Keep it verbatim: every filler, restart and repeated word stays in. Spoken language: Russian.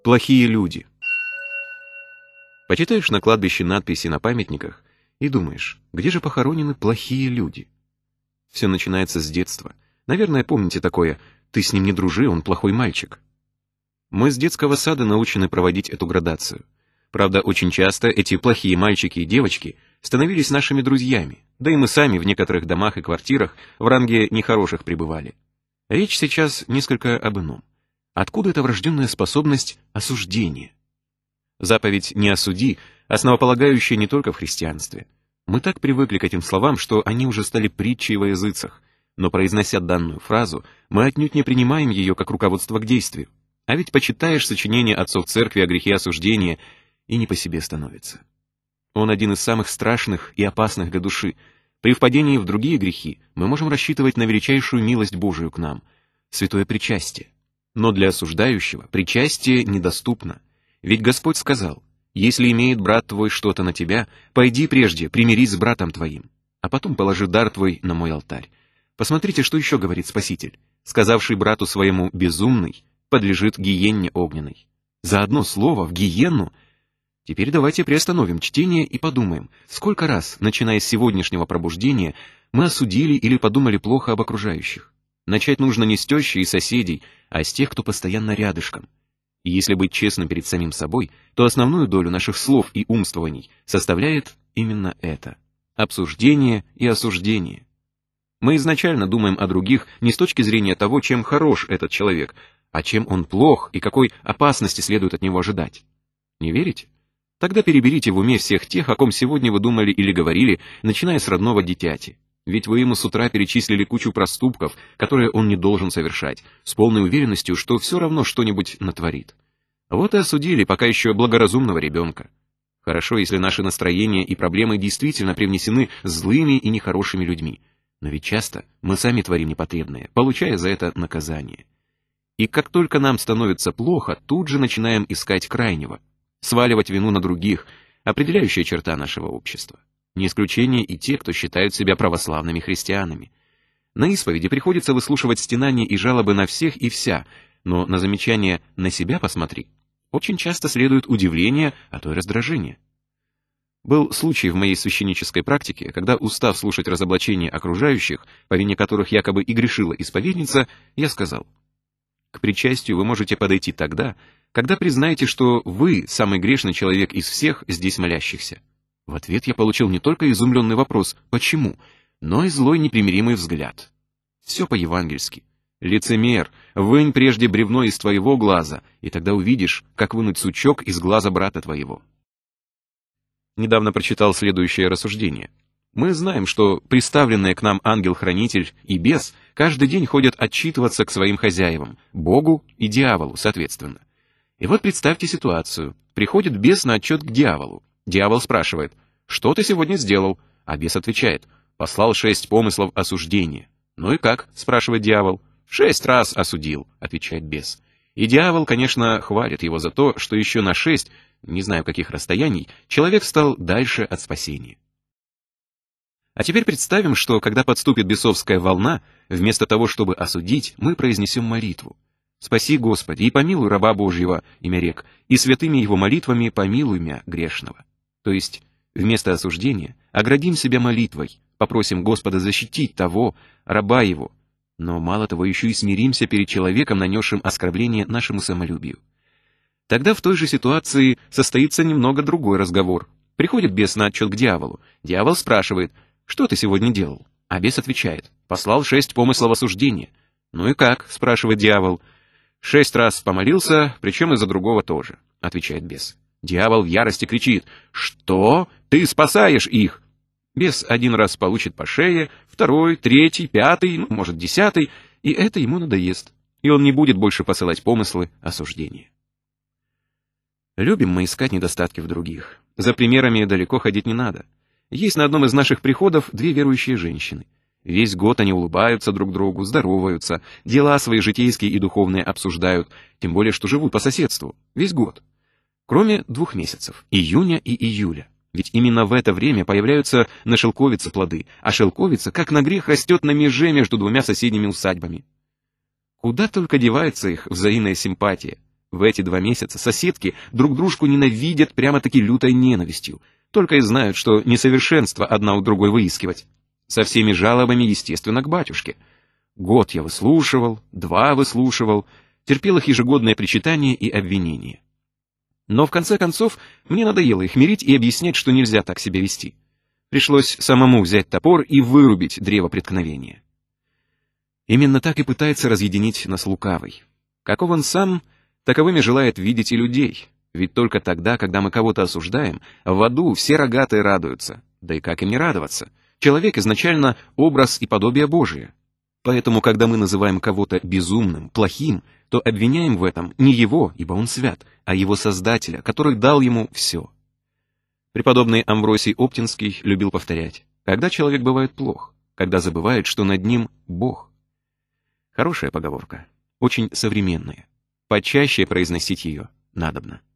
Плохие люди. Почитаешь на кладбище надписи на памятниках и думаешь, где же похоронены плохие люди? Все начинается с детства. Наверное, помните такое: «Ты с ним не дружи, он плохой мальчик». Мы с детского сада научены проводить эту градацию. Правда, очень часто эти плохие мальчики и девочки становились нашими друзьями, да и мы сами в некоторых домах и квартирах в ранге нехороших пребывали. Речь сейчас несколько об ином. Откуда эта врожденная способность осуждения? Заповедь «не осуди» основополагающая не только в христианстве. Мы так привыкли к этим словам, что они уже стали притчей во языцах, но произнося данную фразу, мы отнюдь не принимаем ее как руководство к действию. А ведь почитаешь сочинения отцов церкви о грехе осуждения, и не по себе становится. Он один из самых страшных и опасных для души. При впадении в другие грехи мы можем рассчитывать на величайшую милость Божию к нам — святое причастие. Но для осуждающего причастие недоступно. Ведь Господь сказал: «Если имеет брат твой что-то на тебя, пойди прежде, примирись с братом твоим, а потом положи дар твой на мой алтарь». Посмотрите, что еще говорит Спаситель, сказавший брату своему «безумный» подлежит гиенне огненной. За одно слово в гиенну. Теперь давайте приостановим чтение и подумаем, сколько раз, начиная с сегодняшнего пробуждения, мы осудили или подумали плохо об окружающих. Начать нужно не с тещи и соседей, а с тех, кто постоянно рядышком. И если быть честным перед самим собой, то основную долю наших слов и умствований составляет именно это — обсуждение и осуждение. Мы изначально думаем о других не с точки зрения того, чем хорош этот человек, а чем он плох и какой опасности следует от него ожидать. Не верите? Тогда переберите в уме всех тех, о ком сегодня вы думали или говорили, начиная с родного дитяти. Ведь вы ему с утра перечислили кучу проступков, которые он не должен совершать, с полной уверенностью, что все равно что-нибудь натворит. Вот и осудили пока еще благоразумного ребенка. Хорошо, если наши настроения и проблемы действительно привнесены злыми и нехорошими людьми. Но ведь часто мы сами творим непотребное, получая за это наказание. И как только нам становится плохо, тут же начинаем искать крайнего, сваливать вину на других, определяющая черта нашего общества. Не исключение и те, кто считают себя православными христианами. На исповеди приходится выслушивать стенания и жалобы на всех и вся, но на замечание «на себя посмотри» очень часто следует удивление, а то и раздражение. Был случай в моей священнической практике, когда, устав слушать разоблачения окружающих, по вине которых якобы и грешила исповедница, я сказал: к причастию вы можете подойти тогда, когда признаете, что вы самый грешный человек из всех здесь молящихся. В ответ я получил не только изумленный вопрос «почему?», но и злой непримиримый взгляд. Все по-евангельски. Лицемер, вынь прежде бревно из твоего глаза, и тогда увидишь, как вынуть сучок из глаза брата твоего. Недавно прочитал следующее рассуждение. Мы знаем, что представленные к нам ангел-хранитель и бес каждый день ходят отчитываться к своим хозяевам, Богу и дьяволу, соответственно. И вот представьте ситуацию. Приходит бес на отчет к дьяволу. Дьявол спрашивает: «Что ты сегодня сделал?» А бес отвечает: «Послал шесть помыслов осуждения». «Ну и как?» — спрашивает дьявол. «Шесть раз осудил», — отвечает бес. И дьявол, конечно, хвалит его за то, что еще на шесть, не знаю каких расстояний, человек стал дальше от спасения. А теперь представим, что когда подступит бесовская волна, вместо того, чтобы осудить, мы произнесем молитву. «Спаси, Господи, и помилуй раба Божьего, имя рек, и святыми его молитвами помилуй мя грешного». То есть, вместо осуждения оградим себя молитвой, попросим Господа защитить того, раба его, но мало того, еще и смиримся перед человеком, нанесшим оскорбление нашему самолюбию. Тогда в той же ситуации состоится немного другой разговор. Приходит бес на отчет к дьяволу. Дьявол спрашивает: «Что ты сегодня делал?» А бес отвечает: «Послал шесть помыслов осуждения». «Ну и как?» — спрашивает дьявол. «Шесть раз помолился, причем и за другого тоже», — отвечает бес. Дьявол в ярости кричит: «Что? Ты спасаешь их!» Бес один раз получит по шее, второй, третий, пятый, ну, может, десятый, и это ему надоест, и он не будет больше посылать помыслы осуждения. Любим мы искать недостатки в других. За примерами далеко ходить не надо. Есть на одном из наших приходов две верующие женщины. Весь год они улыбаются друг другу, здороваются, дела свои житейские и духовные обсуждают, тем более, что живут по соседству, весь год. Кроме двух месяцев, июня и июля. Ведь именно в это время появляются на шелковице плоды, а шелковица, как на грех, растет на меже между двумя соседними усадьбами. Куда только девается их взаимная симпатия. В эти два месяца соседки друг дружку ненавидят прямо-таки лютой ненавистью, только и знают, что несовершенство одна у другой выискивать. Со всеми жалобами, естественно, к батюшке. Год я выслушивал, два выслушивал, терпел их ежегодное причитание и обвинение. Но в конце концов мне надоело их мирить и объяснять, что нельзя так себя вести. Пришлось самому взять топор и вырубить древо преткновения. Именно так и пытается разъединить нас лукавый. Каков он сам, таковыми желает видеть и людей. Ведь только тогда, когда мы кого-то осуждаем, в аду все рогатые радуются. Да и как им не радоваться? Человек изначально образ и подобие Божие. Поэтому, когда мы называем кого-то безумным, плохим, то обвиняем в этом не его, ибо он свят, а его Создателя, который дал ему все. Преподобный Амвросий Оптинский любил повторять: когда человек бывает плох, когда забывает, что над ним Бог. Хорошая поговорка, очень современная. Почаще произносить ее надобно.